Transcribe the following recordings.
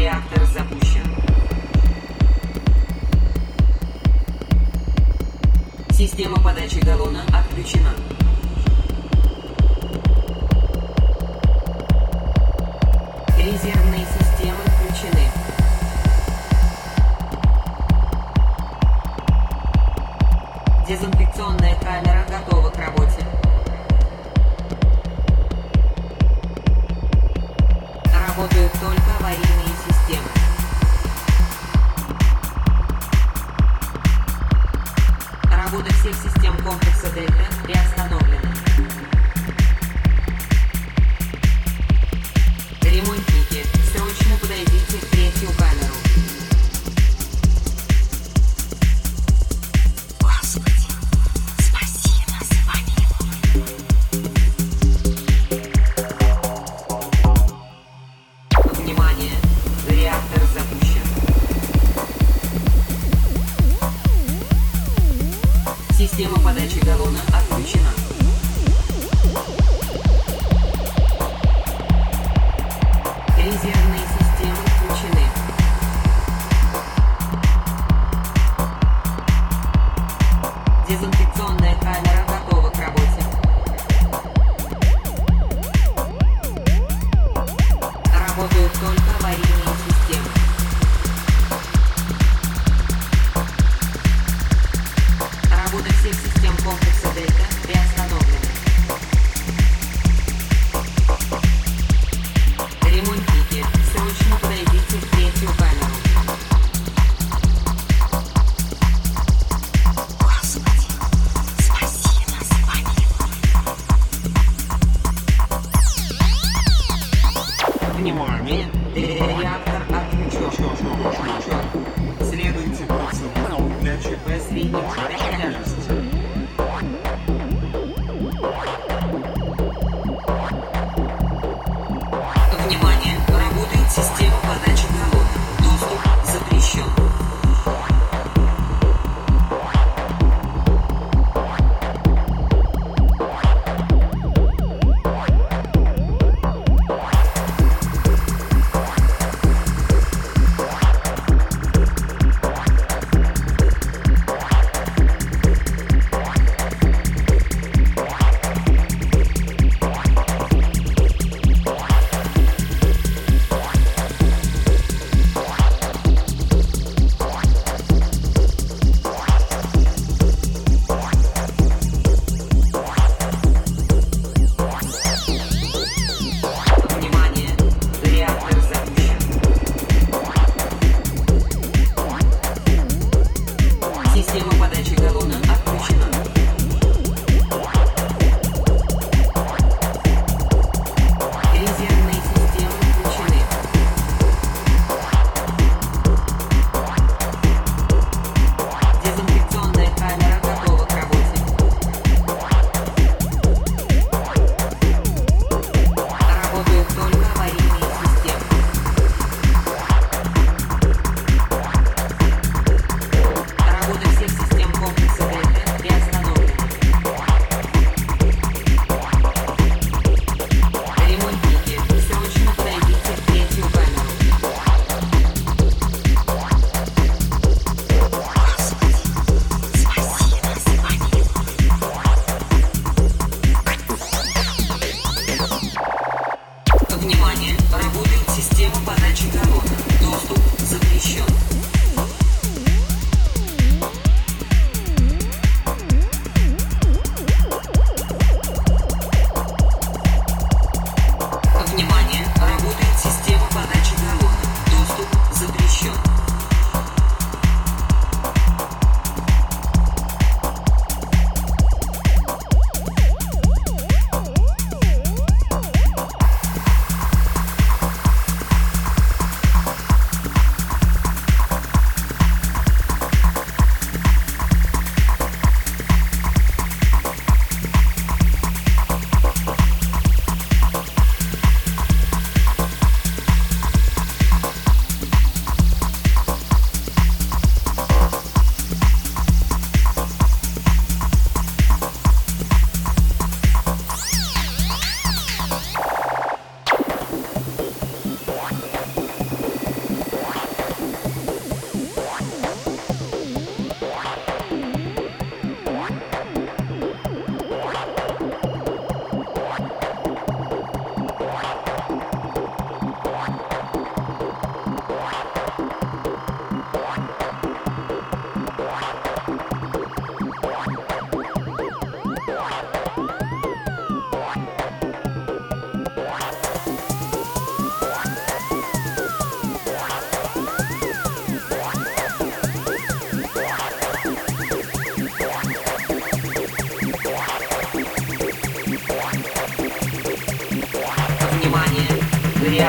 Реактор запущен. Система подачи галлона отключена. Резервные системы включены. Дезинфекционная камера готова к работе. Работают только аварийные системы. Работа всех систем комплекса Дельта приостановлена. Ремонтники, срочно подойдите в третью камеру. Господи, спаси нас и помилуй. Внимание! Реактор запущен. Система подачи галлона отключена. Резервные системы включены. Дезинфекционная камера готова к работе. Работают только аварийные системы. Работа всех систем комплекса Дельта приостановлена. Ремонтники, срочно подойдите в третью камеру. Господи, спаси нас и помилуй. Внимание! Реактор отключен. Следуйте процедурам для ЧП средней тяжести. Внимание! Работает система подачи галлона. Доступ запрещен.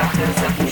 Автор запущен.